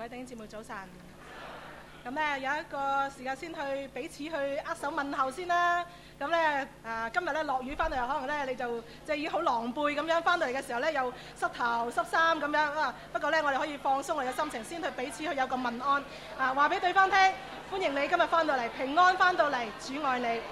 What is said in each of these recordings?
各位弟兄姊妹早晨。咁咧有一個時間先去彼此去握手問候先啦。咁咧今日咧落雨翻到嚟，可能咧你就即係已經好狼狽咁樣翻到嚟嘅時候咧，又濕頭濕衫咁樣啊。不過咧我哋可以放鬆我哋嘅心情，先去彼此去有個問安啊，話俾對方聽，歡迎你今日翻到嚟，平安翻到嚟，主愛你。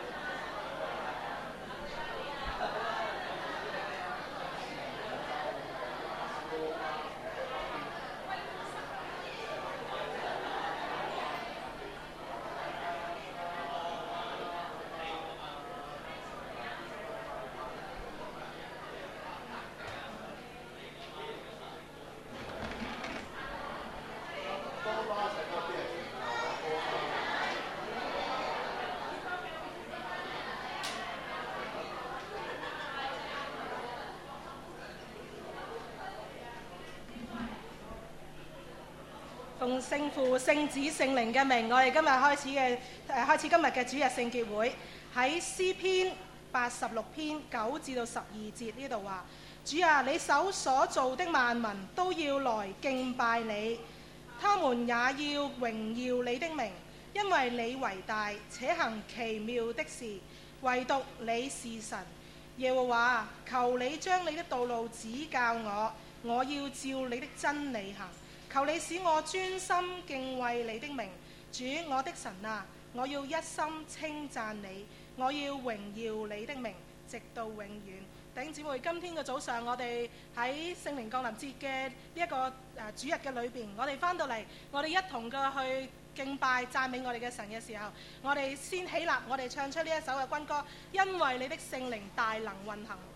奉聖父、聖子、聖靈嘅名，我哋今日開始今日嘅主日聖潔會。喺詩篇86篇9至到12節呢度話：主啊，你手所造的萬民都要來敬拜你，他們也要榮耀你的名，因為你為大，且行奇妙的事，唯獨你是神。耶和華，求你將你的道路指教我，我要照你的真理行。求你使我專心敬畏你的名，主我的神啊，我要一心稱讚你，我要榮耀你的名，直到永遠。弟兄姊妹，今天嘅早上，我哋喺聖靈降臨節嘅呢一個主日嘅裏邊，我哋翻到嚟，我哋一同嘅去敬拜讚美我哋嘅神嘅時候，我哋先起立，我哋唱出呢一首嘅軍歌，因為你的聖靈大能運行。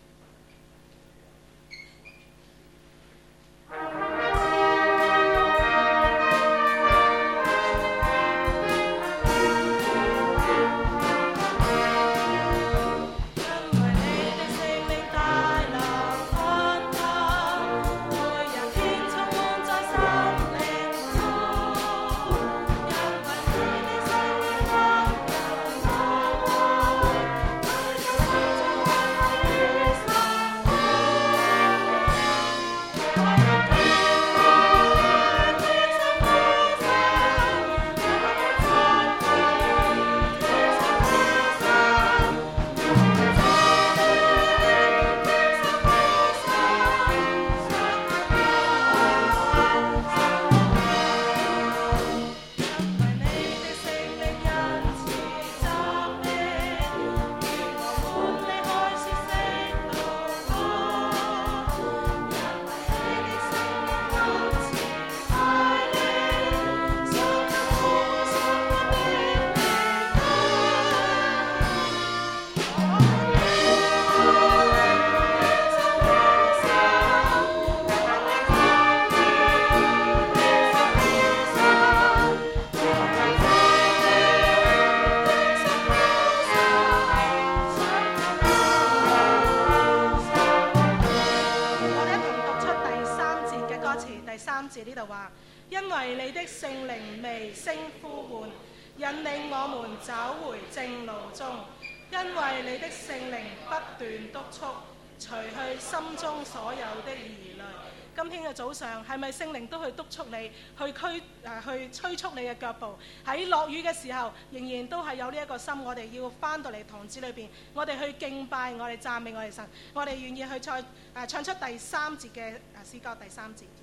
呢度話，因為你的聖靈微聲呼喚，引領我們走回正路中。因為你的聖靈不斷督促，除去心中所有的疑慮。今天嘅早上，係咪聖靈都去督促你，去催促你嘅腳步？喺落雨嘅時候，仍然都係有呢一個心，我哋要翻到嚟堂子裏邊，我哋去敬拜，我哋讚美我哋神，我哋願意去唱出第3節嘅詩歌第3節。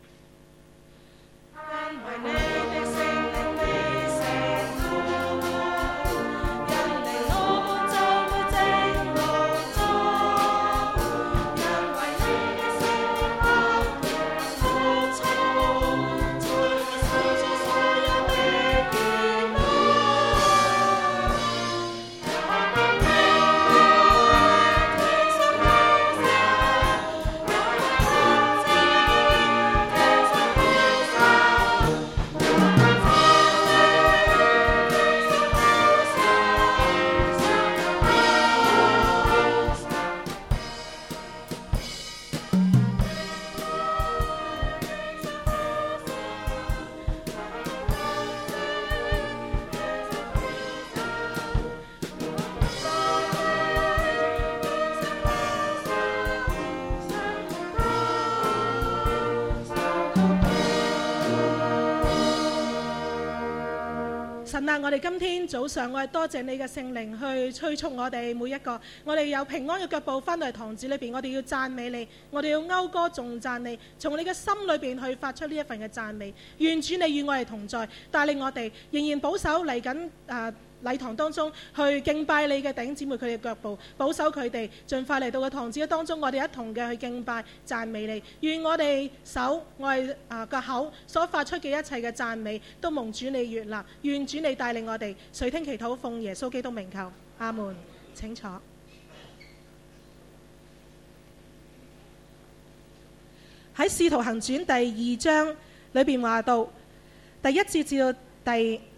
因為你的聖靈微聲呼喚，引領我們走回正路中。因為你的聖靈不斷督促，除去心中所有的疑慮。天上地下， 神啊，我哋今天早上我哋多謝你嘅聖靈去催促我哋每一個，我哋有平安嘅腳步翻到嚟堂子裏邊，我哋要讚美你，我哋要謳歌頌讚你，從你嘅心裏邊去發出呢一份嘅讚美。願主你與我哋同在，帶領我哋仍然保守嚟緊禮堂當中去敬拜你嘅弟兄姊妹，佢哋嘅腳步保守佢哋盡快嚟到嘅堂子當中，我哋一同嘅去敬拜讚美你。願我哋手我哋個口所發出嘅一切嘅讚美都蒙主你悅納。願主你帶領我哋垂聽祈禱，奉耶穌基督名求，阿門。請坐。喺《使徒行傳》第2章裏邊話到第1節至到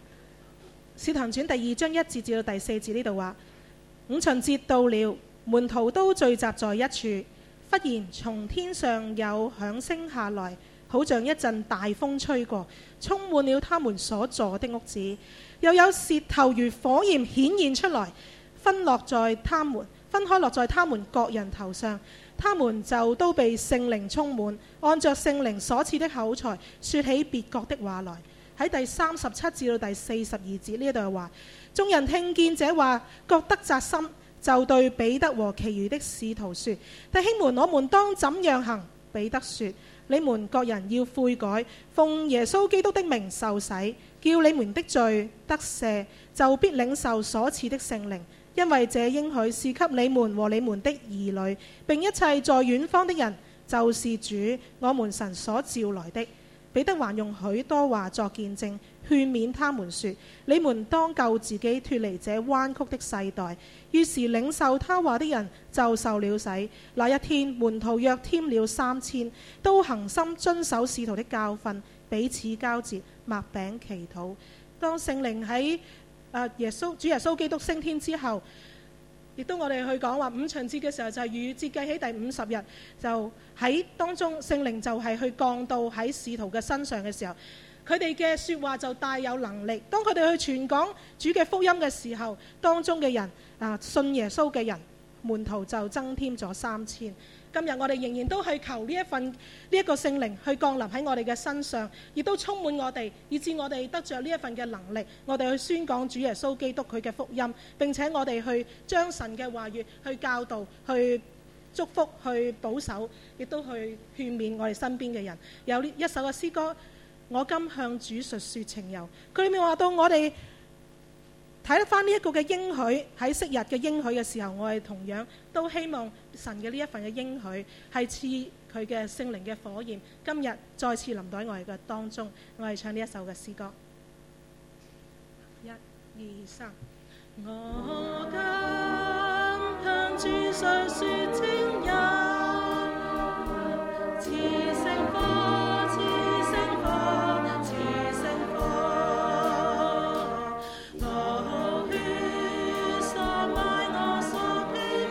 《使徒行傳》第2章1節至到第4節呢度話，五旬節到了，門徒都聚集在一處。忽然從天上有響聲下來，好像一陣大風吹過，充滿了他們所坐的屋子。又有舌頭如火焰顯現出來，分開落在他們各人頭上。他們就都被聖靈充滿，按着聖靈所賜的口才，說起別國的話來。喺第37至到第42節呢度話，眾人聽見這話，覺得扎心，就對彼得和其餘的使徒說：弟兄們，我們當怎樣行？彼得說：你們各人要悔改，奉耶穌基督的名受洗，叫你們的罪得赦，就必領受所賜的聖靈。因為這應許是給你們和你們的兒女，並一切在遠方的人，就是主我們神所召來的。彼得還用許多話作見證，勸勉他們說：你們當救自己脫離這彎曲的世代。於是領受他話的人就受了洗。那一天，門徒約添了3000，都恒心遵守使徒的教訓，彼此交接，擘餅祈禱。當聖靈喺主耶穌基督升天之後，亦都我哋去講話五旬節嘅時候，就係逾越節計起第50日，就喺當中聖靈就係去降到喺使徒嘅身上嘅時候，佢哋嘅說話就帶有能力。當佢哋去傳講主嘅福音嘅時候，當中嘅人信耶穌嘅人門徒就增添咗3000。今日我哋仍然都去求呢一個聖靈去降臨喺我哋嘅身上，亦都充滿我哋，以致我哋得着呢一份嘅能力，我哋去宣講主耶穌基督佢嘅福音，並且我哋去將神嘅話語去教導、去祝福、去保守，亦都去勸勉我哋身邊嘅人。有一首嘅詩歌，我今向主述說情由，佢裏面話到我哋睇得翻呢一個嘅應許，喺昔日嘅應許嘅時候，我哋同樣都希望神嘅呢一份嘅應許係賜佢嘅聖靈嘅火焰，今日再次臨到喺我哋嘅當中。我哋唱呢一首嘅詩歌，1、2、3。我今向主述說情由，似星火，似星火，似星火。我血灑買我所祈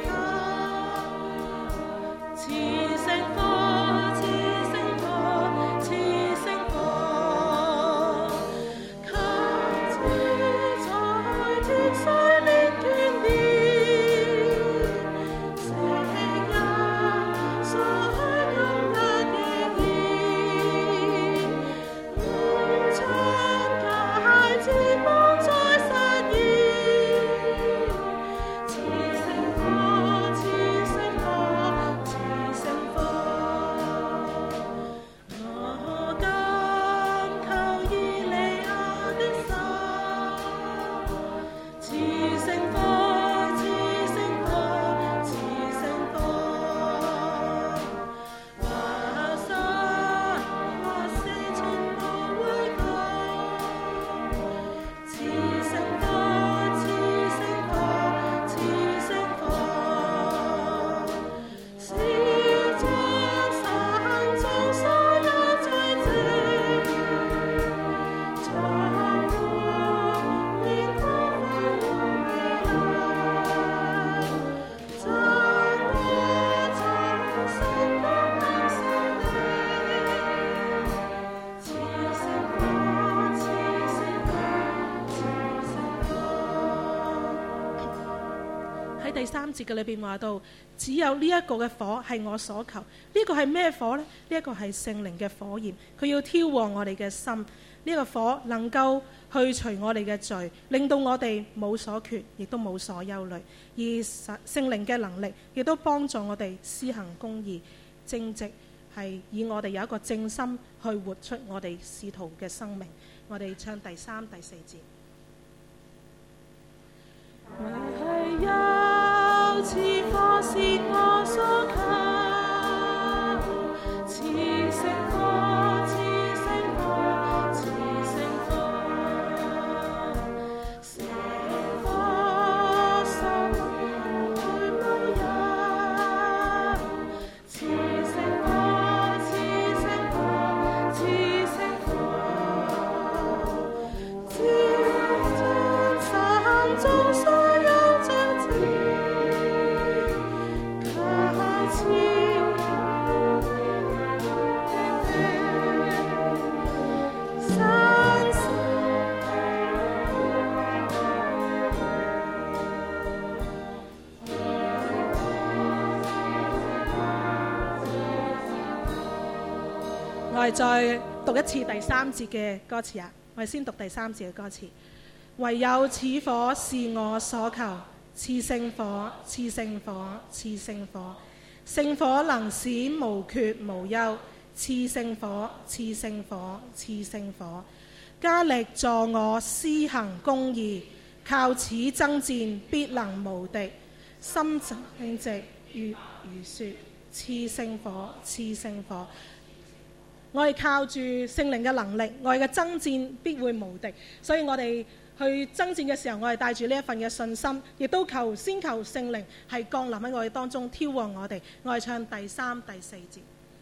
求，似星火，似星火，似星火。給主在天上烈眷戀， 3節嘅裏邊話到，只有呢一個嘅火係我所求。呢個係咩火呢？呢一個係聖靈嘅火焰，佢要挑旺我哋嘅心。呢個火能夠去除我哋嘅罪，令到我哋冇所缺，亦都冇所憂慮。而聖靈嘅能力亦都幫助我哋施行公義正直，係以我哋有一個正心去活出我哋使徒嘅生命。我哋唱第3、第4節。唯係有賜火是我所求，賜聖火，賜聖火，賜聖火，聖火心裏無有，賜聖火，賜聖火，賜聖火，照進心中所有真正靠似山神。我哋再讀一次第3節嘅歌詞啊！我哋先讀第3節嘅歌詞。唯有此火是我所求，賜聖火，賜聖火，賜聖火。聖火能使無缺無憂，賜聖火，賜聖火，賜聖火。加力助我施行公義，靠此爭戰必能無敵。心正直如雪，賜聖火，賜聖火。我哋靠住聖靈嘅能力，我哋嘅爭戰必會無敵。所以我哋去爭戰嘅時候，我哋帶住呢一份嘅信心，亦都先求聖靈係降臨喺我哋當中，挑旺我哋。我哋唱第3、第4節。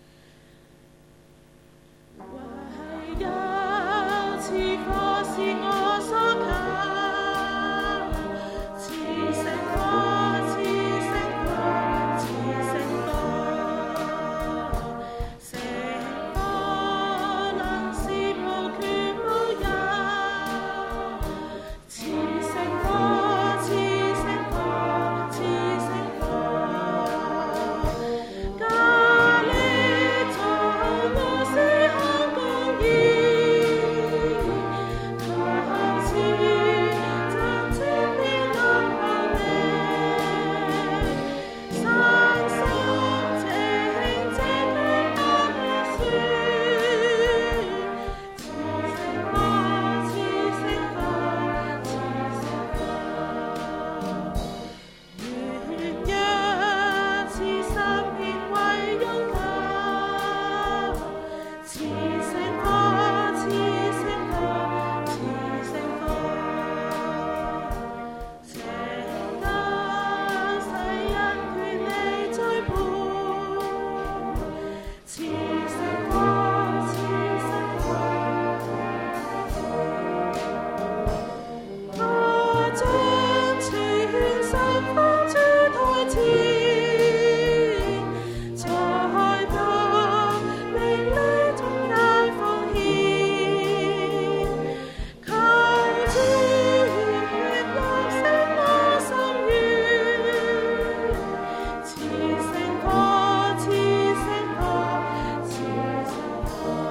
唯有賜火是我所求，賜聖火，賜聖火，賜聖火。聖火能使無缺無憂，賜聖火，賜聖火，賜聖火。加力助我施行公義，靠此爭戰必能無敵。山深情直的安舒，賜聖火，賜聖火，賜聖火。願一次十年為擁救，賜聖火，賜聖火，賜聖火。拯救世人權利追判，賜聖火，賜聖火。我將全心放諸台前，在當命裏中大奉獻，求主樂升我心願，賜聖火，賜聖火，賜聖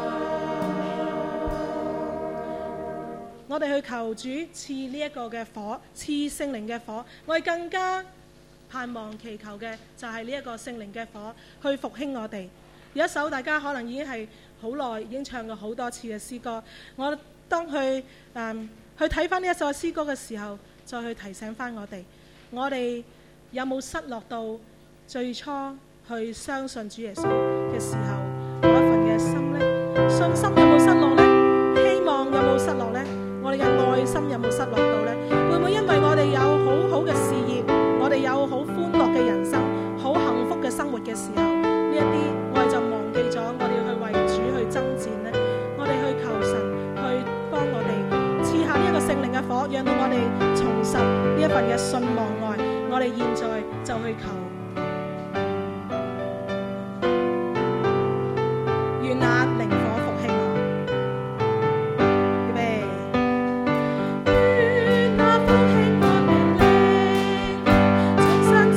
火。我哋去求主賜呢一個嘅火，賜聖靈嘅火。我哋更加盼望祈求嘅就係呢一個聖靈嘅火去復興我哋。有一首大家可能已經係好耐已經唱過好多次嘅詩歌，我當去睇翻呢一首詩歌嘅時候，再去提醒翻我哋有冇失落到最初去相信主耶穌嘅時候嗰一份嘅心呢？信心有冇失落呢？希望有冇失落呢？我哋嘅愛心有冇失落到呢？會唔會因為我哋有好好嘅事業，我哋有好歡樂嘅人生，好幸福嘅生活嘅時候，呢一啲我哋就忘記咗我哋要去為主去爭戰呢？我哋去求神去幫我哋賜下呢一個聖靈嘅火，讓到我哋重拾呢一份嘅信望愛。我哋現在就去求，願那靈火復興我。預備，願那復興我的靈，重新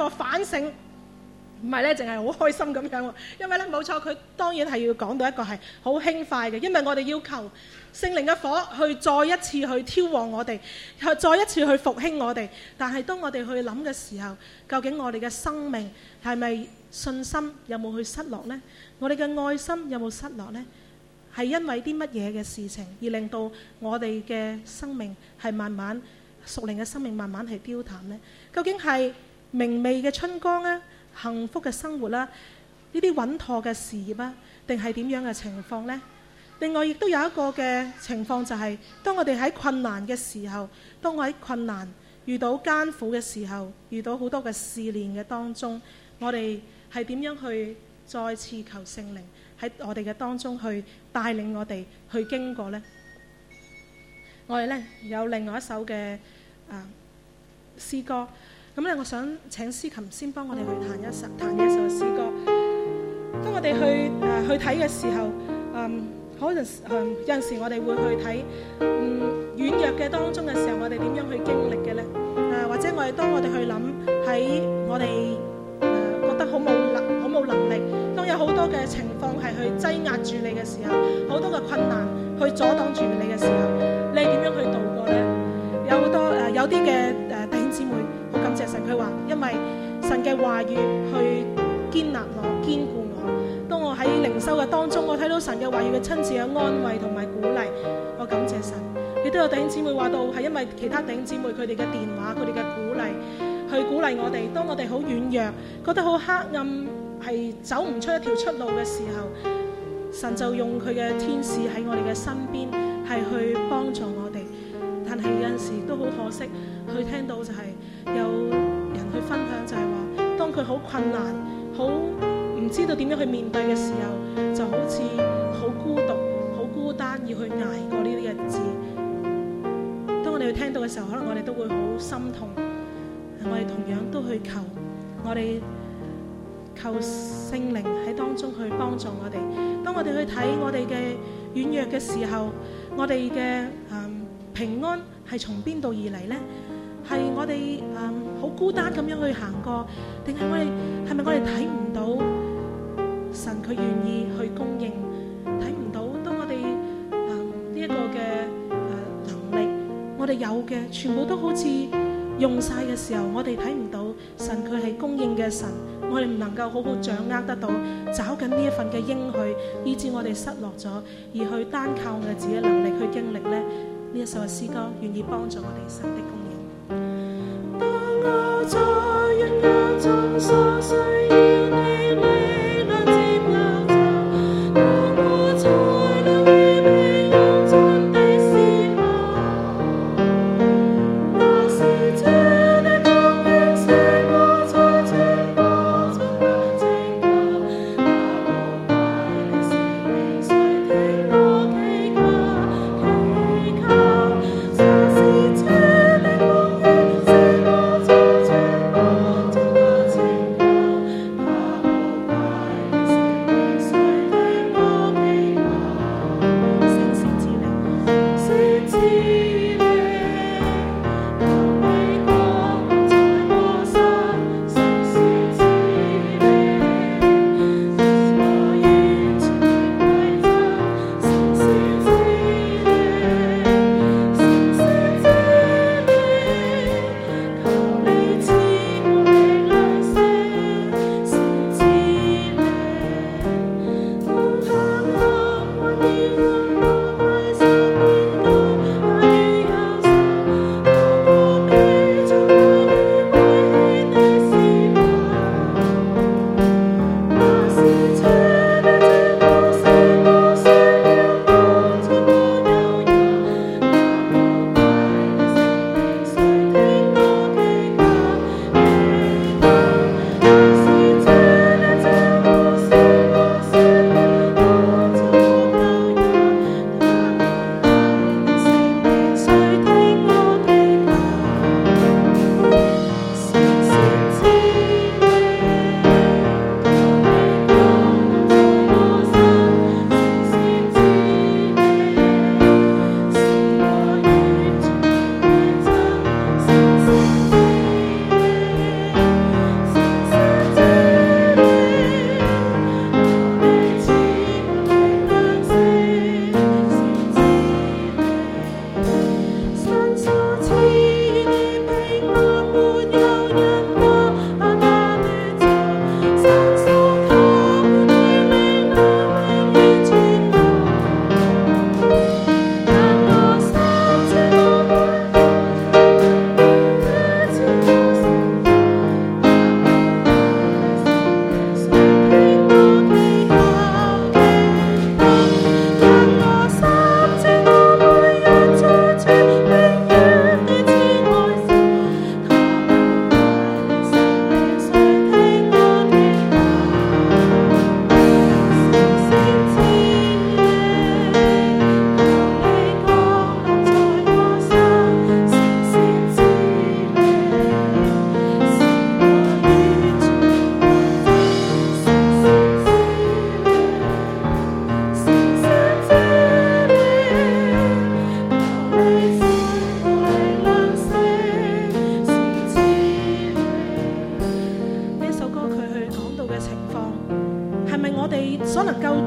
個反省，唔係咧淨係好開心咁樣喎。因為咧冇錯，佢當然係要講到一個係好輕快嘅，因為我哋要求聖靈嘅火去再一次去挑旺我哋，再一次去復興我哋。但係當我哋去諗嘅時候，究竟我哋嘅生命係咪信心有冇去失落呢？我哋嘅愛心有冇失落呢？係因為啲乜嘢嘅事情而令到我哋嘅生命係慢慢屬靈嘅生命慢慢係凋淡呢？究竟係明媚嘅春光啊，幸福嘅生活啦，呢啲穩妥嘅事業啊，定係點樣嘅情況呢？另外亦都有一個嘅情況就係，當我哋喺困難嘅時候，當我喺困難遇到艱苦嘅時候，遇到好多嘅試煉嘅當中，我哋係點樣去再次求聖靈喺我哋嘅當中去帶領我哋去經過呢？我哋呢有另外一首嘅詩歌，咁咧我想請司琴先幫我哋去彈一首詩歌。當我哋去睇嘅時候，有陣時我哋會去睇軟弱嘅當中嘅時候，我哋點樣去經歷嘅呢？或者當我哋去諗喺我哋覺得好冇能力，當有好多嘅情況係去擠壓住你嘅時候，好多嘅困難去阻擋住你嘅時候，你點樣去度過呢？有好多有啲嘅弟兄姊妹好感謝神，佢話因為神嘅話語去堅立我、堅固我。當我喺靈修嘅當中，我睇到神嘅話語嘅親自嘅安慰同埋鼓勵，我感謝神。亦都有弟兄姊妹話到係因為其他弟兄姊妹佢哋嘅電話、佢哋嘅鼓勵，去鼓勵我哋。當我哋好軟弱，覺得好黑暗，係走唔出一條出路嘅時候，神就用佢嘅天使喺我哋嘅身邊，係去幫助我哋。但係有陣時都好可惜，去聽到就係有人去分享，就係話當佢好困難、好唔知道點樣去面對嘅時候，就好似好孤獨、好孤單，要去捱過呢啲日子。當我哋去聽到嘅時候，可能我哋都會好心痛。我哋同樣都去求，我哋求聖靈喺當中去幫助我哋。當我哋去睇我哋嘅軟弱嘅時候，我哋嘅平安係從邊度而嚟呢？係我哋好孤單咁樣去行過，定係係咪我哋睇唔到神佢願意去供應？睇唔到當我哋呢一個嘅能力，我哋有嘅全部都好似用晒嘅時候，我哋睇唔到神佢係供應嘅神，我哋唔能夠好好掌握得到，找緊呢一份嘅應許，以致我哋失落咗，而去單靠我哋自己嘅能力去經歷呢。呢一首嘅詩歌願意幫助我哋神的供應。當我在軟弱中所需要你力量接納着，當我才能預備用盡的時候，那時主的供應使我在全國中得拯救，那無懷的使命誰聽我祈求？主的供應使我在全國中得拯救。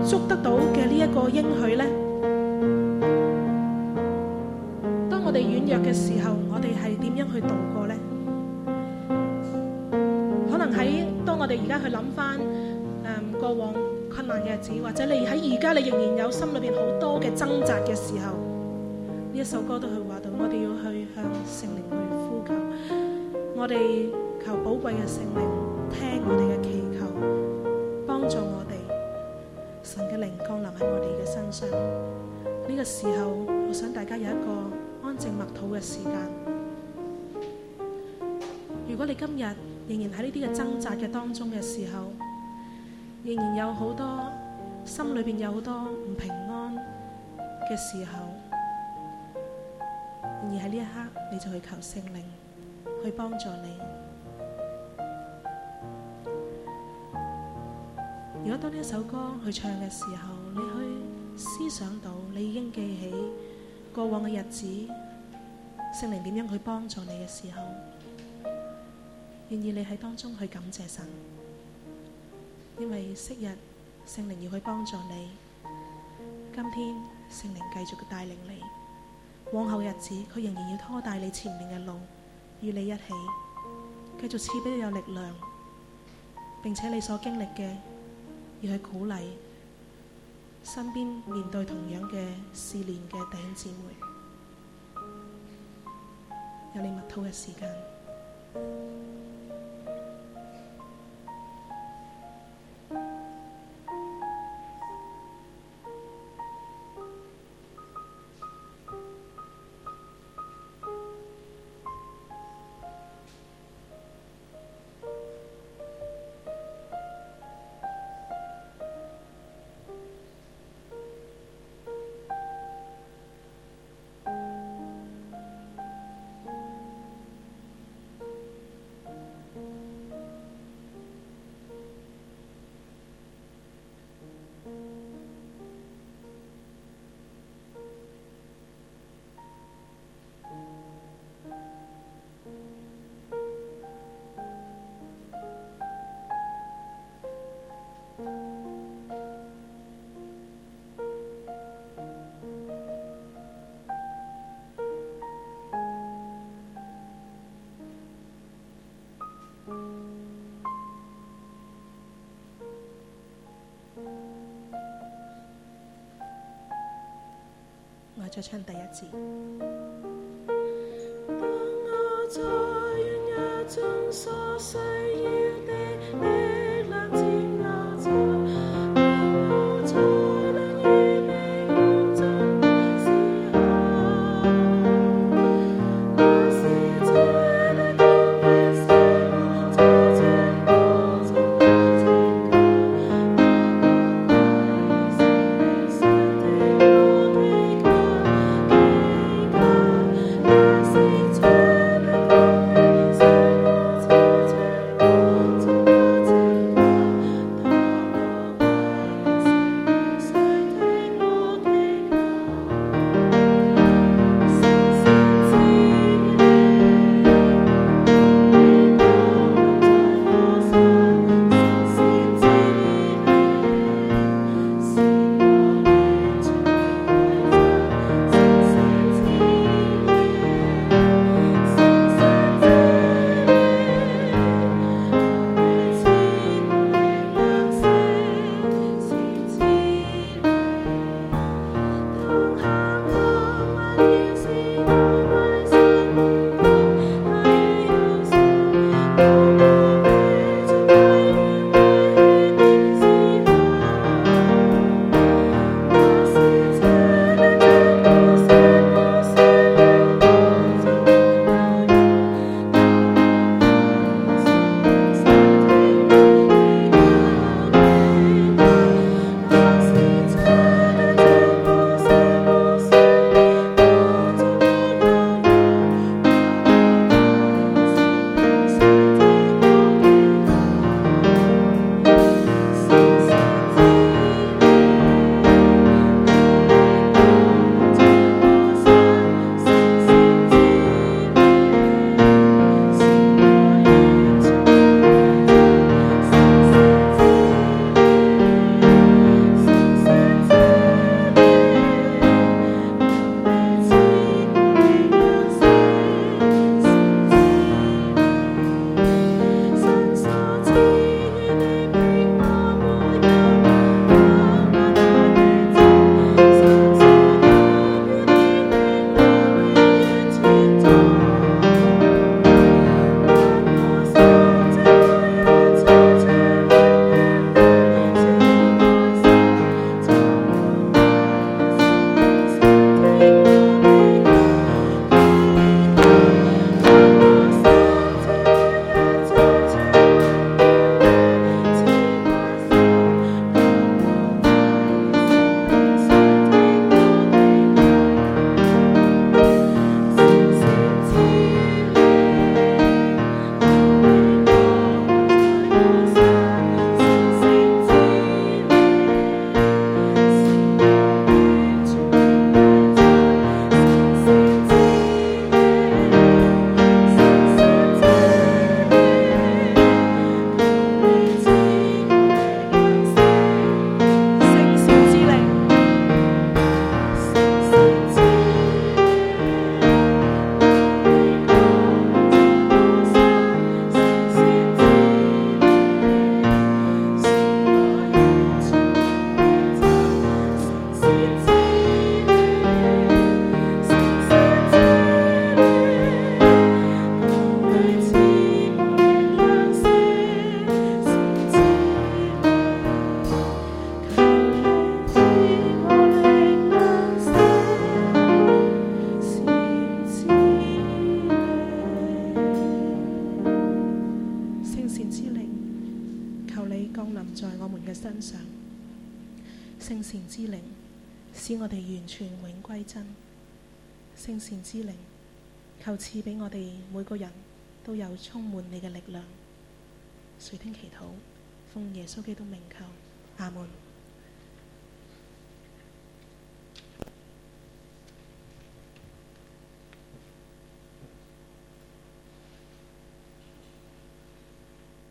捉得到嘅呢一個應許呢？當我哋軟弱嘅時候，我哋係點樣去度過呢？可能當我哋而家去諗返過往困難嘅日子，或者你喺而家你仍然有心裏邊好多嘅掙扎嘅時候，呢一首歌都去話到，我哋要去向聖靈去呼求，我哋求寶貴嘅聖靈聽我哋嘅祈求，幫助我哋，神嘅靈降臨喺我哋嘅身上。呢個時候，我想大家有一個安靜默禱嘅時間。如果你今日仍然喺呢啲嘅掙扎嘅當中嘅時候，仍然有好多心裏邊有好多唔平安嘅時候，而喺呢一刻你就去求聖靈去幫助你。如果當呢一首歌去唱嘅時候，你去思想到你已經記起過往嘅日子，聖靈點樣去幫助你嘅時候，願意你喺當中去感謝神，因為昔日聖靈要去幫助你，今天聖靈繼續帶領你，往後嘅日子佢仍然要拖帶你前面嘅路，與你一起，繼續賜俾你有力量，並且你所經歷嘅要去鼓勵身邊面對同樣嘅試煉嘅弟兄姊妹，有你默禱嘅時間。我再唱第一節。當我在軟弱中所需要的力量漸拿着，當我在靈與被驗盡的時候，那時這的光輝使我在這過程中拯救，那我是你的我祈求。那是這的光輝使我在這過程善之靈，求你降臨在我們嘅身上。聖善之靈，使我哋完全永歸真。聖善之靈，求賜俾我哋每個人都有充滿你嘅力量。垂聽祈禱，奉耶穌基督名求，阿門。